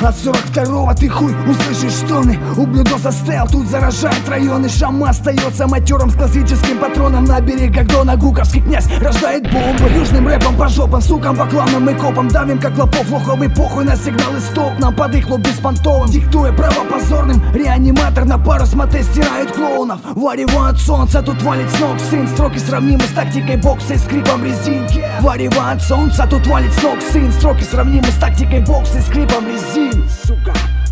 От 42-го ты хуй услышишь стоны. Ублюдок застрял, тут заражает районы. Шама остается матером с классическим патроном. На берегах Дона гуковский князь рождает бомбы. Южным рэпом по жопам, сукам, по кланам и копам. Давим как лопов, лоховый похуй на сигналы стоп. Нам под их лоб беспонтовым, диктуя право позорным. Реаниматор на пару с моте стирает клоунов. Варево от солнца, тут валит с ног сын. Строки сравнимы с тактикой бокса и скрипом резинки. Варево от солнца, тут валит с ног сын. Строки сравнимы с тактикой бокса и скрипом резин, сука.